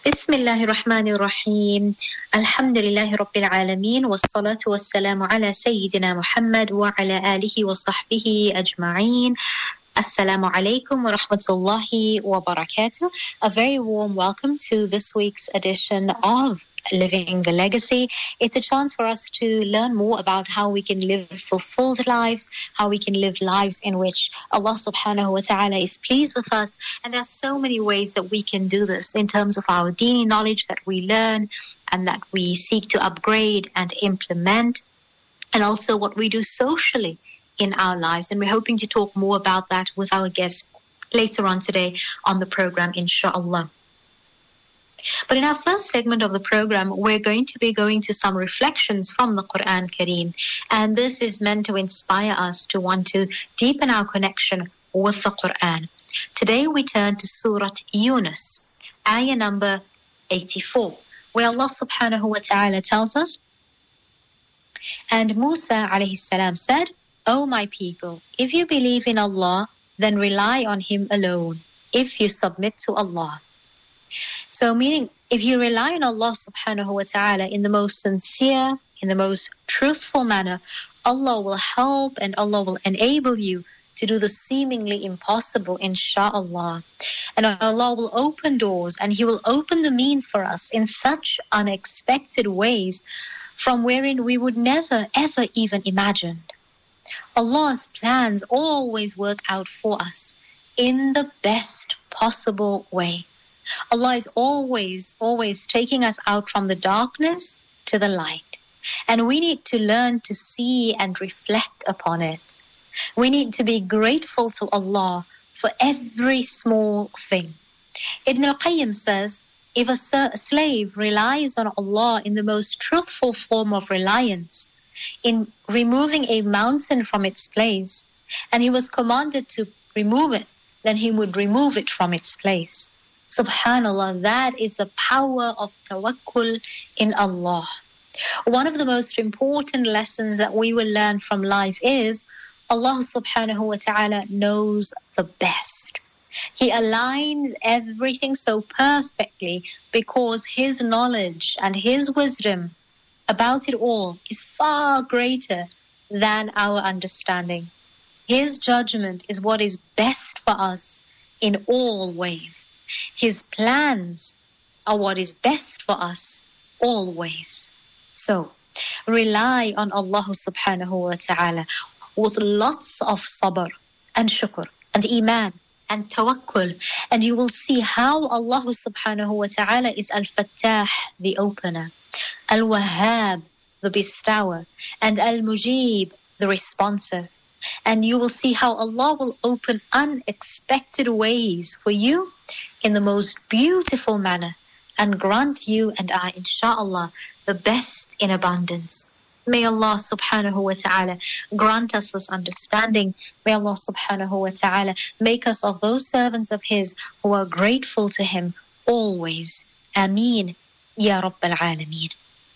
بسم الله الرحمن الرحيم الحمد لله رب العالمين والصلاة والسلام على سيدنا محمد وعلى آله وصحبه أجمعين. Assalamu alaikum wa rahmatullahi wa barakatuh. A very warm welcome to this week's edition of Living the Legacy. It's a chance for us to learn more about how we can live fulfilled lives, how we can live lives in which Allah subhanahu wa ta'ala is pleased with us. And there's so many ways that we can do this in terms of our dini knowledge that we learn and that we seek to upgrade and implement, and also what we do socially in our lives. And we're hoping to talk more about that with our guest later on today on the program, inshallah. But in our first segment of the program, we're going to be going to some reflections from the Quran Kareem. And this is meant to inspire us to want to deepen our connection with the Quran. Today we turn to Surah Yunus, ayah number 84, where Allah subhanahu wa ta'ala tells us, and Musa alayhi salam said, "O my people, if you believe in Allah, then rely on Him alone, if you submit to Allah." So meaning, if you rely on Allah subhanahu wa ta'ala in the most sincere, in the most truthful manner, Allah will help and Allah will enable you to do the seemingly impossible, insha'Allah. And Allah will open doors and He will open the means for us in such unexpected ways from wherein we would never ever even imagine. Allah's plans always work out for us in the best possible way. Allah is always taking us out from the darkness to the light. And we need to learn to see and reflect upon it. We need to be grateful to Allah for every small thing. Ibn al-Qayyim says, if a slave relies on Allah in the most truthful form of reliance, in removing a mountain from its place, and he was commanded to remove it, then he would remove it from its place. Subhanallah, that is the power of tawakkul in Allah. One of the most important lessons that we will learn from life is Allah subhanahu wa ta'ala knows the best. He aligns everything so perfectly because His knowledge and His wisdom about it all is far greater than our understanding. His judgment is what is best for us in all ways. His plans are what is best for us always. So, rely on Allah subhanahu wa ta'ala with lots of sabr and shukr and iman and tawakkul, and you will see how Allah subhanahu wa ta'ala is Al-Fattah, the opener, Al-Wahhab, the bestower, and Al-Mujib, the responsive. And you will see how Allah will open unexpected ways for you in the most beautiful manner and grant you and I, insha'Allah, the best in abundance. May Allah subhanahu wa ta'ala grant us this understanding. May Allah subhanahu wa ta'ala make us of those servants of His who are grateful to Him always. Ameen. Ya Rabbal Alameen.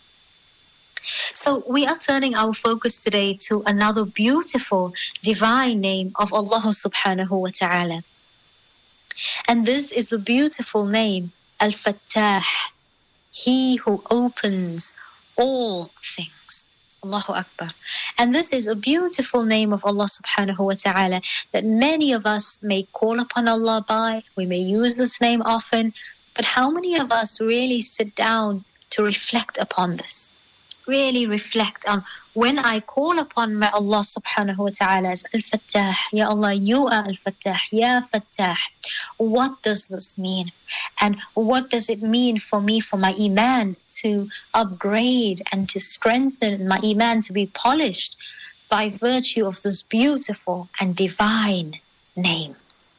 So we are turning our focus today to another beautiful divine name of Allah subhanahu wa ta'ala. And this is the beautiful name, Al-Fattah, He who opens all things. Allahu Akbar. And this is a beautiful name of Allah subhanahu wa ta'ala that many of us may call upon Allah by. We may use this name often, but how many of us really sit down to reflect upon this? Really reflect on when I call upon my Allah subhanahu wa ta'ala as Al-Fattah, Ya Allah, you are Al-Fattah, Ya Fattah. What does this mean? And what does it mean for me, for my iman to upgrade and to strengthen my iman to be polished by virtue of this beautiful and divine name?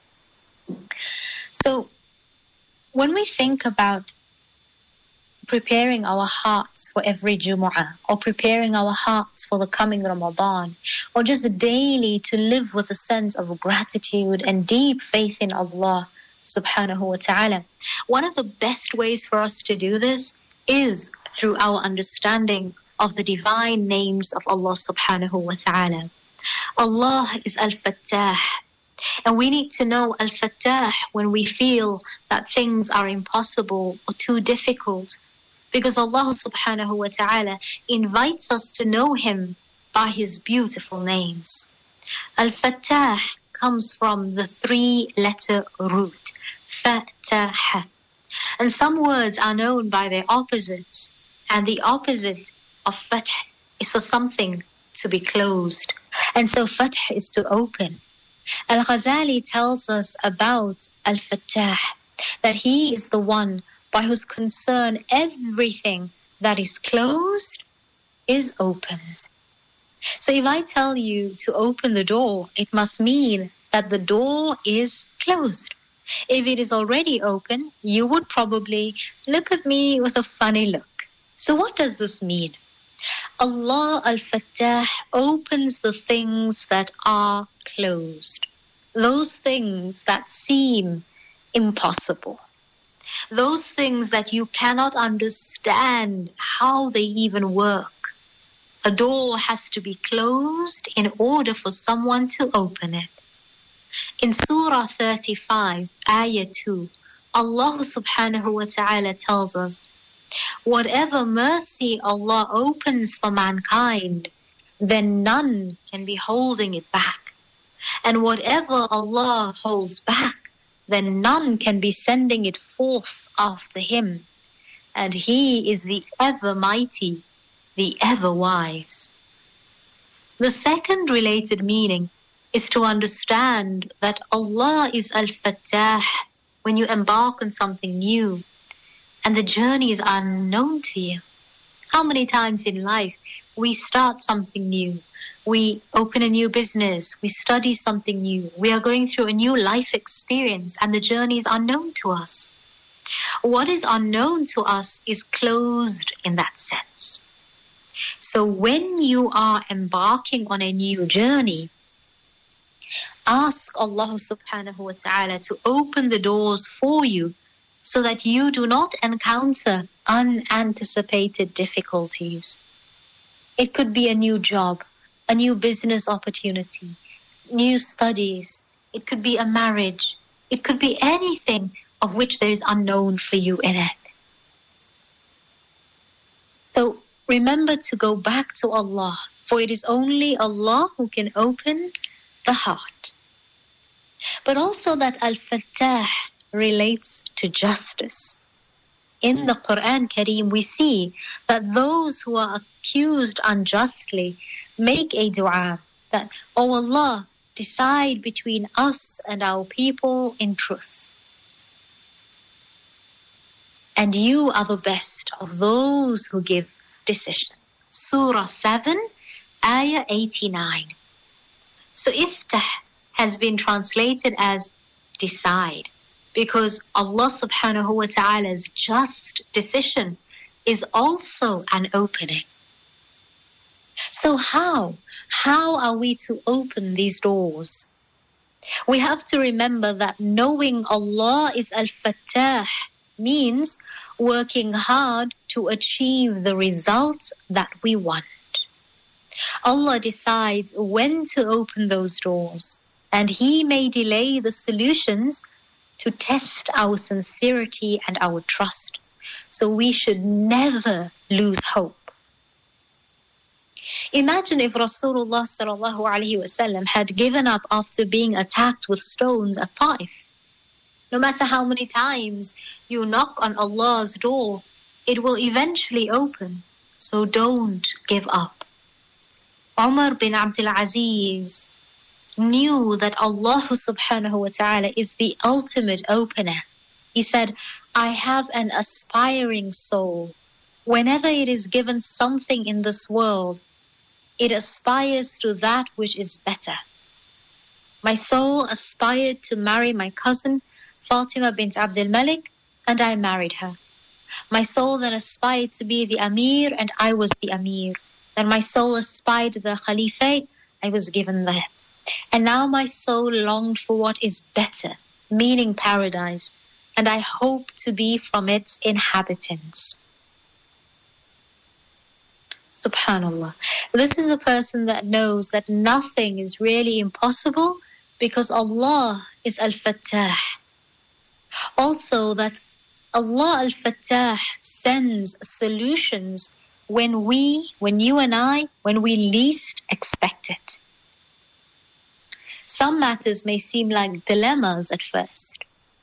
So when we think about preparing our hearts for every Jumu'ah, or preparing our hearts for the coming Ramadan, or just daily to live with a sense of gratitude and deep faith in Allah subhanahu wa ta'ala, one of the best ways for us to do this is through our understanding of the divine names of Allah subhanahu wa ta'ala. Allah is Al-Fattah, And we need to know Al-Fattah when we feel that things are impossible or too difficult, because Allah subhanahu wa ta'ala invites us to know Him by His beautiful names. Al-Fattah comes from the 3-letter root, Fatah. And some words are known by their opposites, and the opposite of Fath is for something to be closed. And so Fath is to open. Al-Ghazali tells us about Al-Fattah, that he is the one by whose concern everything that is closed is opened. So if I tell you to open the door, it must mean that the door is closed. If it is already open, you would probably look at me with a funny look. So what does this mean? Allah Al-Fattah opens the things that are closed, those things that seem impossible, those things that you cannot understand how they even work. A door has to be closed in order for someone to open it. In Surah 35, Ayah 2, Allah subhanahu wa ta'ala tells us, whatever mercy Allah opens for mankind, then none can be holding it back. And whatever Allah holds back, then none can be sending it forth after Him. And He is the ever mighty, the ever wise. The second related meaning is to understand that Allah is Al-Fattah when you embark on something new and the journey is unknown to you. How many times in life we start something new, we open a new business, we study something new, we are going through a new life experience and the journey is unknown to us. What is unknown to us is closed in that sense. So when you are embarking on a new journey, ask Allah subhanahu wa ta'ala to open the doors for you so that you do not encounter unanticipated difficulties. It could be a new job, a new business opportunity, new studies. It could be a marriage. It could be anything of which there is unknown for you in it. So remember to go back to Allah, for it is only Allah who can open the heart. But also that Al-Fattah relates to justice. In the Quran Kareem, we see that those who are accused unjustly make a dua that, "Oh Allah, decide between us and our people in truth. And you are the best of those who give decision." Surah 7, Ayah 89. So Iftah has been translated as decide, because Allah subhanahu wa ta'ala's just decision is also an opening. So how are we to open these doors? We have to remember that knowing Allah is Al-Fattah means working hard to achieve the results that we want. Allah decides when to open those doors, and He may delay the solutions to test our sincerity and our trust. So we should never lose hope. Imagine if Rasulullah sallallahu alaihi wasallam had given up after being attacked with stones at Taif. No matter how many times you knock on Allah's door, it will eventually open. So don't give up. Umar bin Abdul Aziz knew that Allah subhanahu wa ta'ala is the ultimate opener. He said, "I have an aspiring soul. Whenever it is given something in this world, it aspires to that which is better. My soul aspired to marry my cousin, Fatima bint Abdul Malik, and I married her. My soul then aspired to be the Amir, and I was the Amir. Then my soul aspired to the Khalifate, I was given that. And now my soul longed for what is better, meaning paradise, and I hope to be from its inhabitants." Subhanallah. This is a person that knows that nothing is really impossible Because Allah is Al-Fattah. Also that Allah Al-Fattah sends solutions when you and I, when we least expect it. Some matters may seem like dilemmas at first.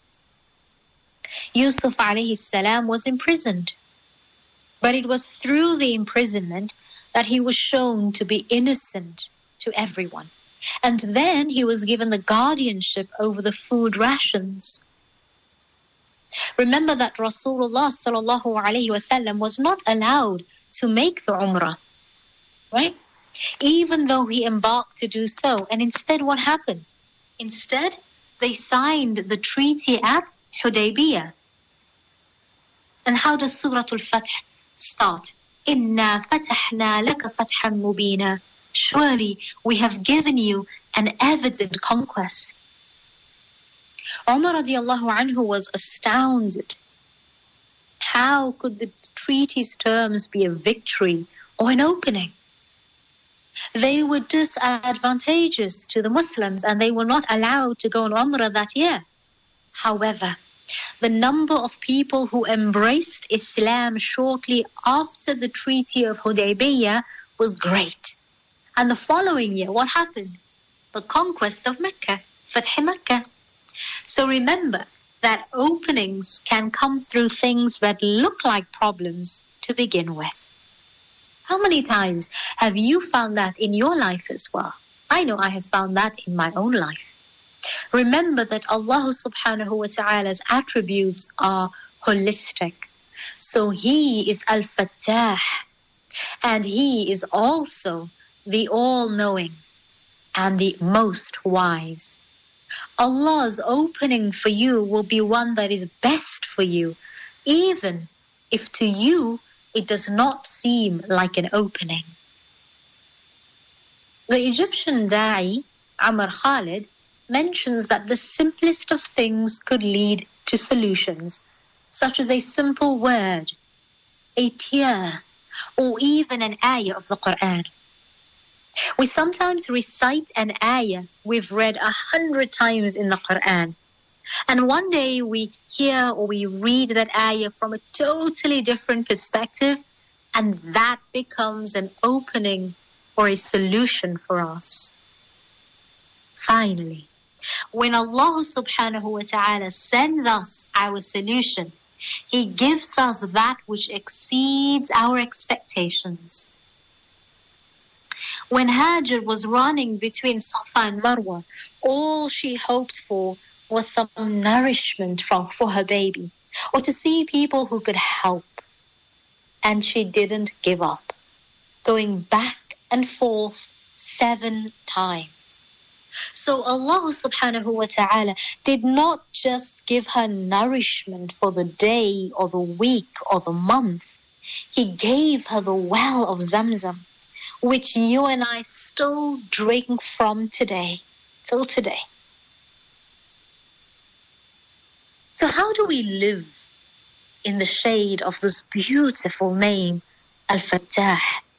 Yusuf alayhi salam was imprisoned. But it was through the imprisonment that he was shown to be innocent to everyone. And then he was given the guardianship over the food rations. Remember that Rasulullah sallallahu alayhi wasallam was not allowed to make the Umrah, right? Even though he embarked to do so. And instead what happened? Instead, they signed the treaty at Hudaybiyah. And how does Surah Al-Fath start? Inna fatahna laka fathan mubina. Surely we have given you an evident conquest. Umar radiallahu anhu was astounded. How could the treaty's terms be a victory or an opening? They were disadvantageous to the Muslims and they were not allowed to go on Umrah that year. However, the number of people who embraced Islam shortly after the Treaty of Hudaybiyah was great. And the following year, what happened? The conquest of Mecca, Fath Mecca. So remember that openings can come through things that look like problems to begin with. How many times have you found that in your life as well? I know I have found that in my own life. Remember that Allah subhanahu wa ta'ala's attributes are holistic. So He is Al-Fattah. And He is also the all-knowing and the most wise. Allah's opening for you will be one that is best for you, even if to you it does not seem like an opening. The Egyptian Da'i, Amr Khalid, mentions that the simplest of things could lead to solutions, such as a simple word, a tear, or even an ayah of the Quran. We sometimes recite an ayah we've read 100 times in the Quran. And one day we hear or we read that ayah from a totally different perspective, and that becomes an opening or a solution for us. Finally, when Allah subhanahu wa ta'ala sends us our solution, He gives us that which exceeds our expectations. When Hajar was running between Safa and Marwa, all she hoped for was some nourishment for her baby, or to see people who could help. And she didn't give up, going back and forth 7 times. So Allah subhanahu wa ta'ala did not just give her nourishment for the day or the week or the month. He gave her the well of Zamzam, which you and I still drink from today, till today. So how do we live in the shade of this beautiful name, Al-Fattah?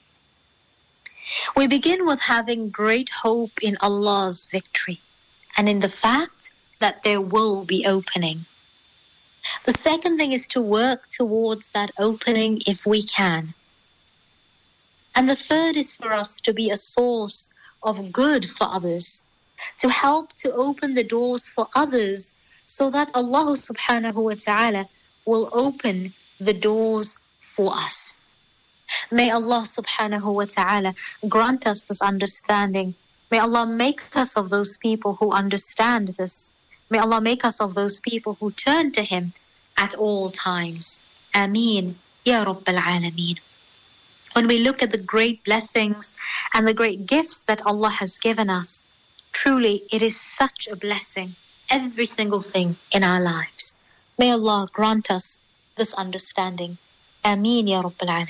We begin with having great hope in Allah's victory and in the fact that there will be opening. The second thing is to work towards that opening if we can. And the third is for us to be a source of good for others, to help to open the doors for others so that Allah subhanahu wa ta'ala will open the doors for us. May Allah subhanahu wa ta'ala grant us this understanding. May Allah make us of those people who understand this. May Allah make us of those people who turn to Him at all times. Ameen. Ya Rabbil Alameen. When we look at the great blessings and the great gifts that Allah has given us, truly it is such a blessing, every single thing in our lives. May Allah grant us this understanding. Ameen Ya Rabbil Alameen.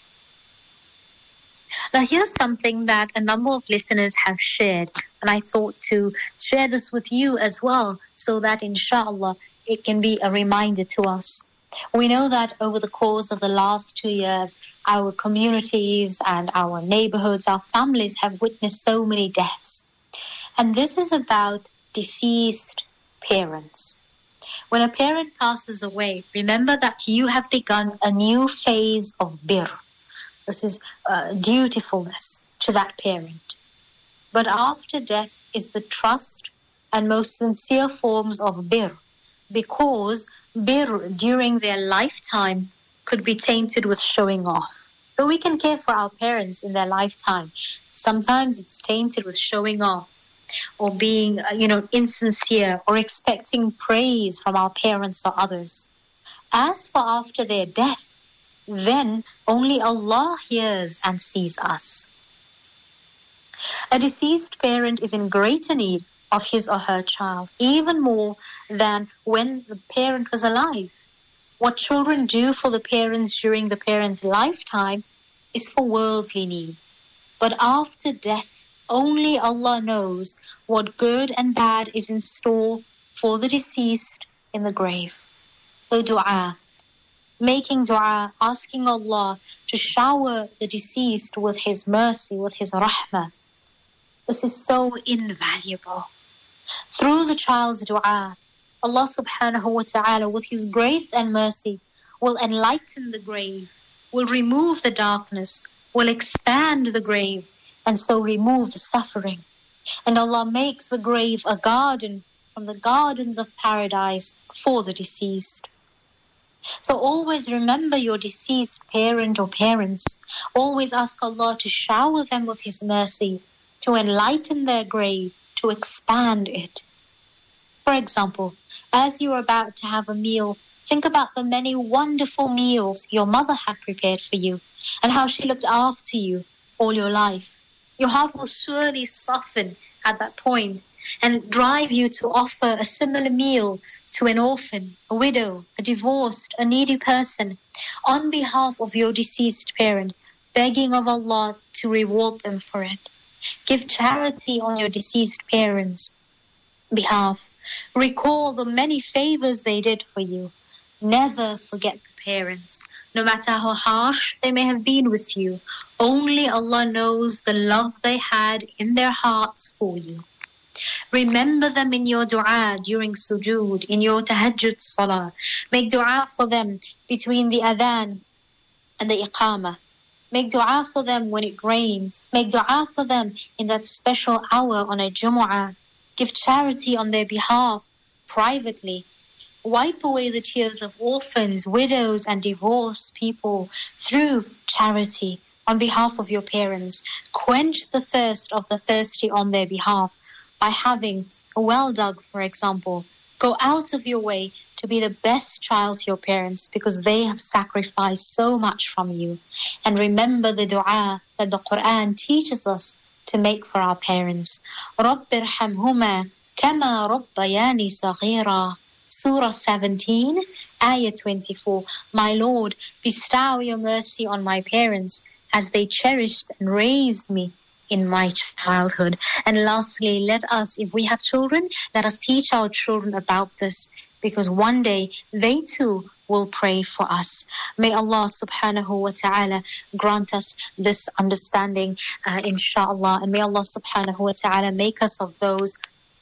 Now here's something that a number of listeners have shared, and I thought to share this with you as well, so that inshallah it can be a reminder to us. We know that over the course of the last 2 years, our communities and our neighborhoods, our families have witnessed so many deaths. And this is about deceased parents. When a parent passes away, remember that you have begun a new phase of birr. This is dutifulness to that parent. But after death is the trust and most sincere forms of birr, because birr during their lifetime could be tainted with showing off. So we can care for our parents in their lifetime. Sometimes it's tainted with showing off or being, insincere or expecting praise from our parents or others. As for after their death, then only Allah hears and sees us. A deceased parent is in greater need of his or her child, even more than when the parent was alive. What children do for the parents during the parent's lifetime is for worldly needs. But after death, only Allah knows what good and bad is in store for the deceased in the grave. So dua, making dua, asking Allah to shower the deceased with His mercy, with His rahmah. This is so invaluable. Through the child's dua, Allah subhanahu wa ta'ala, with His grace and mercy, will enlighten the grave, will remove the darkness, will expand the grave, and so remove the suffering. And Allah makes the grave a garden from the gardens of paradise for the deceased. So always remember your deceased parent or parents. Always ask Allah to shower them with His mercy, to enlighten their grave, to expand it. For example, as you are about to have a meal, think about the many wonderful meals your mother had prepared for you and how she looked after you all your life. Your heart will surely soften at that point and drive you to offer a similar meal to an orphan, a widow, a divorced, a needy person on behalf of your deceased parent, begging of Allah to reward them for it. Give charity on your deceased parents' behalf. Recall the many favors they did for you. Never forget the parents, no matter how harsh they may have been with you. Only Allah knows the love they had in their hearts for you. Remember them in your dua during sujood, in your tahajjud salah. Make dua for them between the adhan and the iqamah. Make dua for them when it rains. Make dua for them in that special hour on a Jumu'ah. Give charity on their behalf privately. Wipe away the tears of orphans, widows, and divorced people through charity on behalf of your parents. Quench the thirst of the thirsty on their behalf by having a well dug, for example. Go out of your way to be the best child to your parents because they have sacrificed so much from you. And remember the dua that the Quran teaches us to make for our parents. رَبِّ ارْحَمْهُمَا كَمَا رَبَّيَانِي صَغِيرًا. Surah 17, Ayah 24. My Lord, bestow your mercy on my parents as they cherished and raised me in my childhood. And lastly, let us, if we have children, let us teach our children about this, because one day they too will pray for us. May Allah subhanahu wa ta'ala grant us this understanding, inshallah. And may Allah subhanahu wa ta'ala make us of those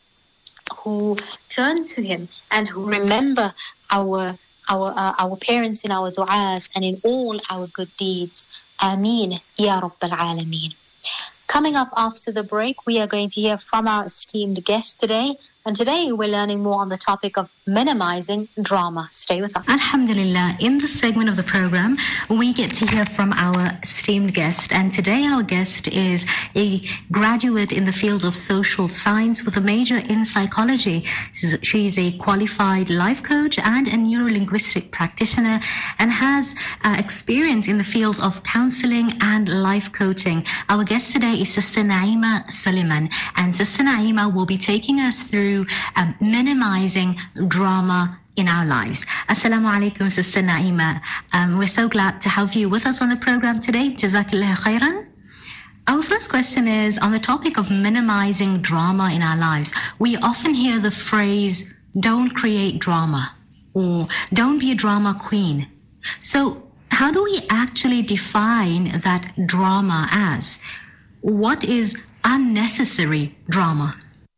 who turn to Him and who remember our parents in our du'as and in all our good deeds. Ameen, Ya Rabbal Alameen. Coming up after the break, we are going to hear from our esteemed guest today. And today we're learning more on the topic of minimizing drama. Stay with us. Alhamdulillah, in this segment of the program, we get to hear from our esteemed guest. And today our guest is a graduate in the field of social science with a major in psychology. She's a qualified life coach and a neuro-linguistic practitioner and has experience in the fields of counseling and life coaching. Our guest today is Sister Naima Suleiman. And Sister Naima will be taking us through minimizing drama in our lives. Assalamu alaikum, Sister Naima. We're so glad to have you with us on the program today. Jazakallah khairan. Our first question is on the topic of minimizing drama in our lives. We often hear the phrase, don't create drama, or don't be a drama queen. So how do we actually define that drama as? What is unnecessary drama?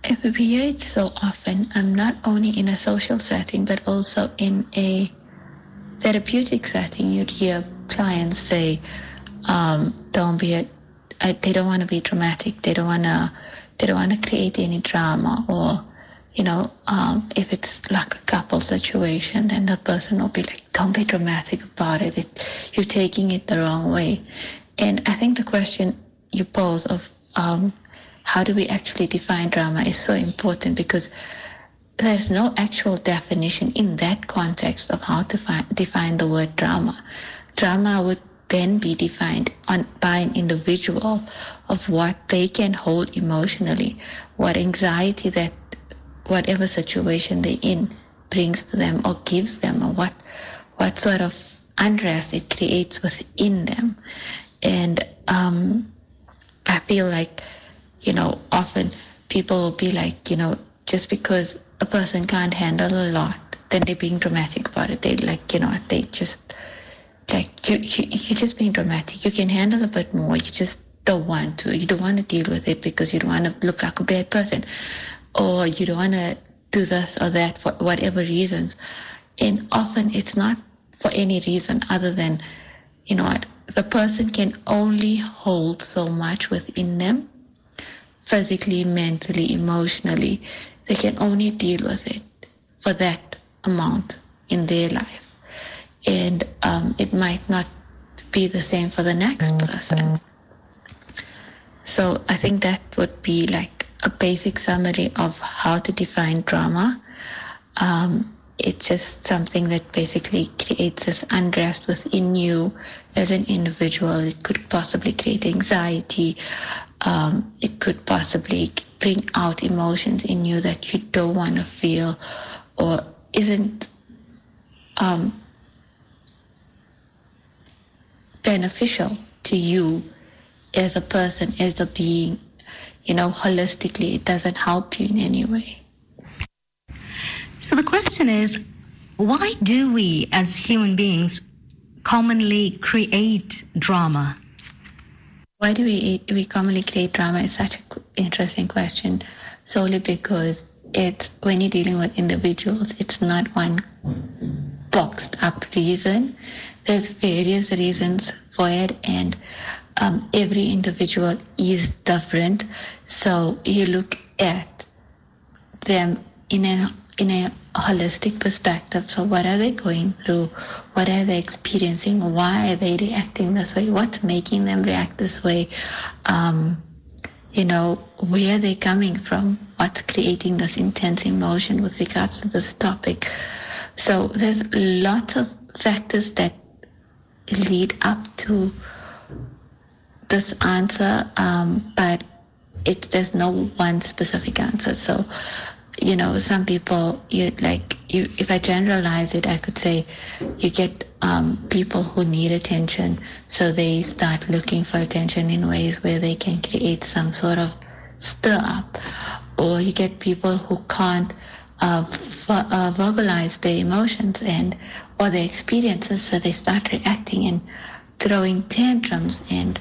If we hear it so often, not only in a social setting, but also in a therapeutic setting, you'd hear clients say, they don't want to be dramatic. They don't want to create any drama. Or, if it's like a couple situation, then the person will be like, don't be dramatic about it. You're taking it the wrong way. And I think the question you pose of how do we actually define drama is so important, because there's no actual definition in that context of how to define the word drama. Drama would then be defined by an individual of what they can hold emotionally, what anxiety that whatever situation they're in brings to them or gives them, or what sort of unrest it creates within them. And I feel like, often people will be like, just because a person can't handle a lot, then they're being dramatic about it. They they just like, you're just being dramatic. You can handle a bit more. You just don't want to. You don't want to deal with it because you don't want to look like a bad person, or you don't want to do this or that for whatever reasons. And often it's not for any reason other than, the person can only hold so much within them, physically, mentally, emotionally. They can only deal with it for that amount in their life. And it might not be the same for the next person. So I think that would be like a basic summary of how to define drama. It's just something that basically creates this unrest within you as an individual. It could possibly create anxiety. It could possibly bring out emotions in you that you don't want to feel, or isn't beneficial to you as a person, as a being. Holistically, it doesn't help you in any way. So the question is, why do we as human beings commonly create drama? Why do we commonly create drama is such an interesting question, solely because when you're dealing with individuals, it's not one boxed up reason. There's various reasons for it, and every individual is different. So you look at them in a holistic perspective. So what are they going through? What are they experiencing? Why are they reacting this way? What's making them react this way? Where are they coming from? What's creating this intense emotion with regards to this topic? So there's lots of factors that lead up to this answer, but there's no one specific answer. So, some people, if I generalize it, I could say you get people who need attention, so they start looking for attention in ways where they can create some sort of stir up. Or you get people who can't verbalize their emotions or their experiences, so they start reacting and throwing tantrums and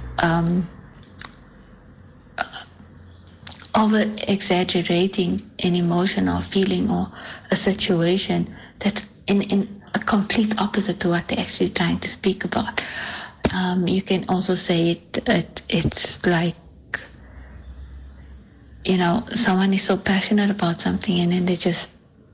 over-exaggerating an emotion or feeling or a situation that's in a complete opposite to what they're actually trying to speak about. You can also say it's like, someone is so passionate about something and then they just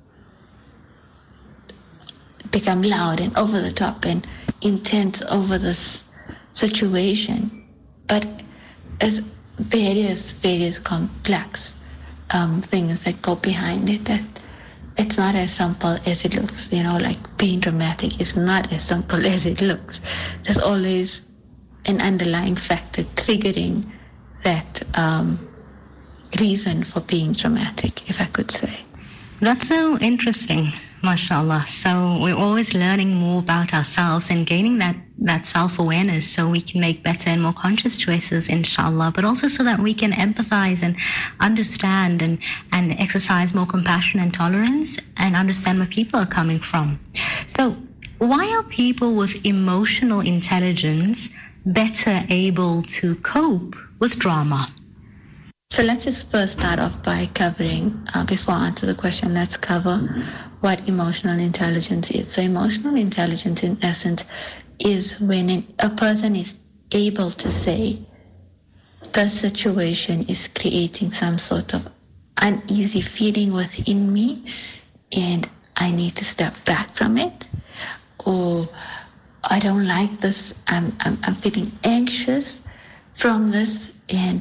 become loud and over the top and intense over this situation. But as various complex things that go behind it, that it's not as simple as it looks. Like being dramatic is not as simple as it looks. There's always an underlying factor triggering that reason for being dramatic, if I could say. That's so interesting, mashallah. So we're always learning more about ourselves and gaining that self-awareness so we can make better and more conscious choices, inshallah, but also so that we can empathize and understand and exercise more compassion and tolerance and understand where people are coming from. So why are people with emotional intelligence better able to cope with drama? So let's just first start off by covering, before I answer the question, let's cover what emotional intelligence is. So emotional intelligence, in essence, is when a person is able to say, the situation is creating some sort of uneasy feeling within me and I need to step back from it, or I don't like this, I'm feeling anxious from this, and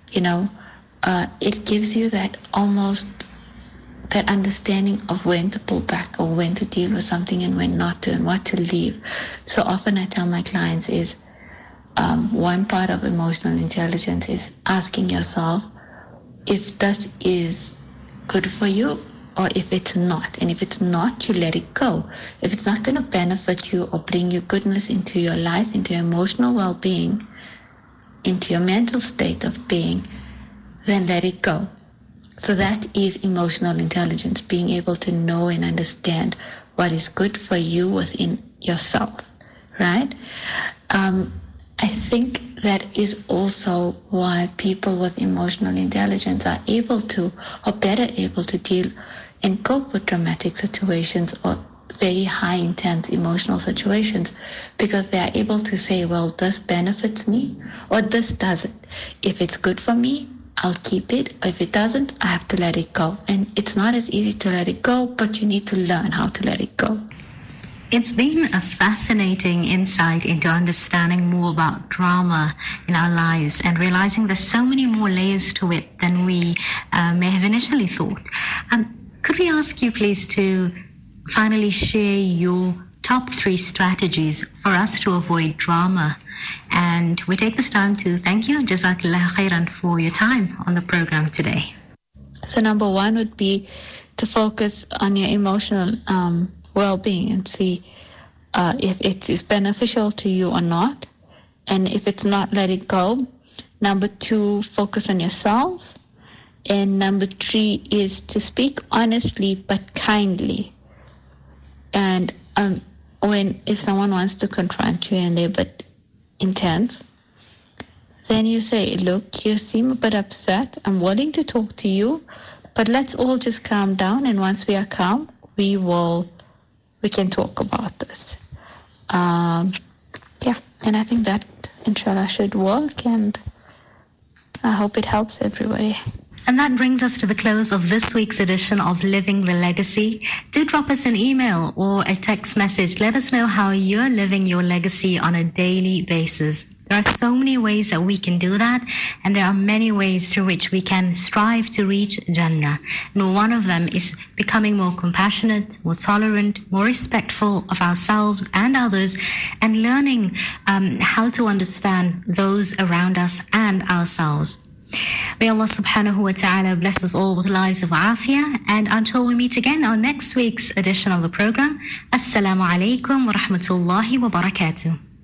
it gives you that almost that understanding of when to pull back or when to deal with something and when not to and what to leave. So often I tell my clients is one part of emotional intelligence is asking yourself if this is good for you or if it's not. And if it's not, you let it go. If it's not going to benefit you or bring you goodness into your life, into your emotional well-being, into your mental state of being, then let it go. So that is emotional intelligence, being able to know and understand what is good for you within yourself, right? I think that is also why people with emotional intelligence are able to, or better able to deal and cope with traumatic situations or very high intense emotional situations, because they are able to say, well, this benefits me or this doesn't. If it's good for me, I'll keep it. If it doesn't, I have to let it go. And it's not as easy to let it go, but you need to learn how to let it go. It's been a fascinating insight into understanding more about drama in our lives and realizing there's so many more layers to it than we may have initially thought. Could we ask you, please, to finally share your top 3 strategies for us to avoid drama? And we take this time to thank you, Jazakallah khairan, for your time on the program today. So number 1 would be to focus on your emotional well-being and see if it is beneficial to you or not. And if it's not, let it go. Number 2, focus on yourself. And number 3 is to speak honestly but kindly. And if someone wants to confront you and they're a bit intense, then you say, look, you seem a bit upset. I'm willing to talk to you, but let's all just calm down. And once we are calm, we can talk about this. And I think that, inshallah, should work, and I hope it helps everybody. And that brings us to the close of this week's edition of Living the Legacy. Do drop us an email or a text message. Let us know how you're living your legacy on a daily basis. There are so many ways that we can do that, and there are many ways through which we can strive to reach Jannah. And one of them is becoming more compassionate, more tolerant, more respectful of ourselves and others, and learning how to understand those around us and ourselves. May Allah subhanahu wa ta'ala bless us all with lives of afiyah, and until we meet again on next week's edition of the program, Assalamu alaikum wa rahmatullahi wa barakatuh.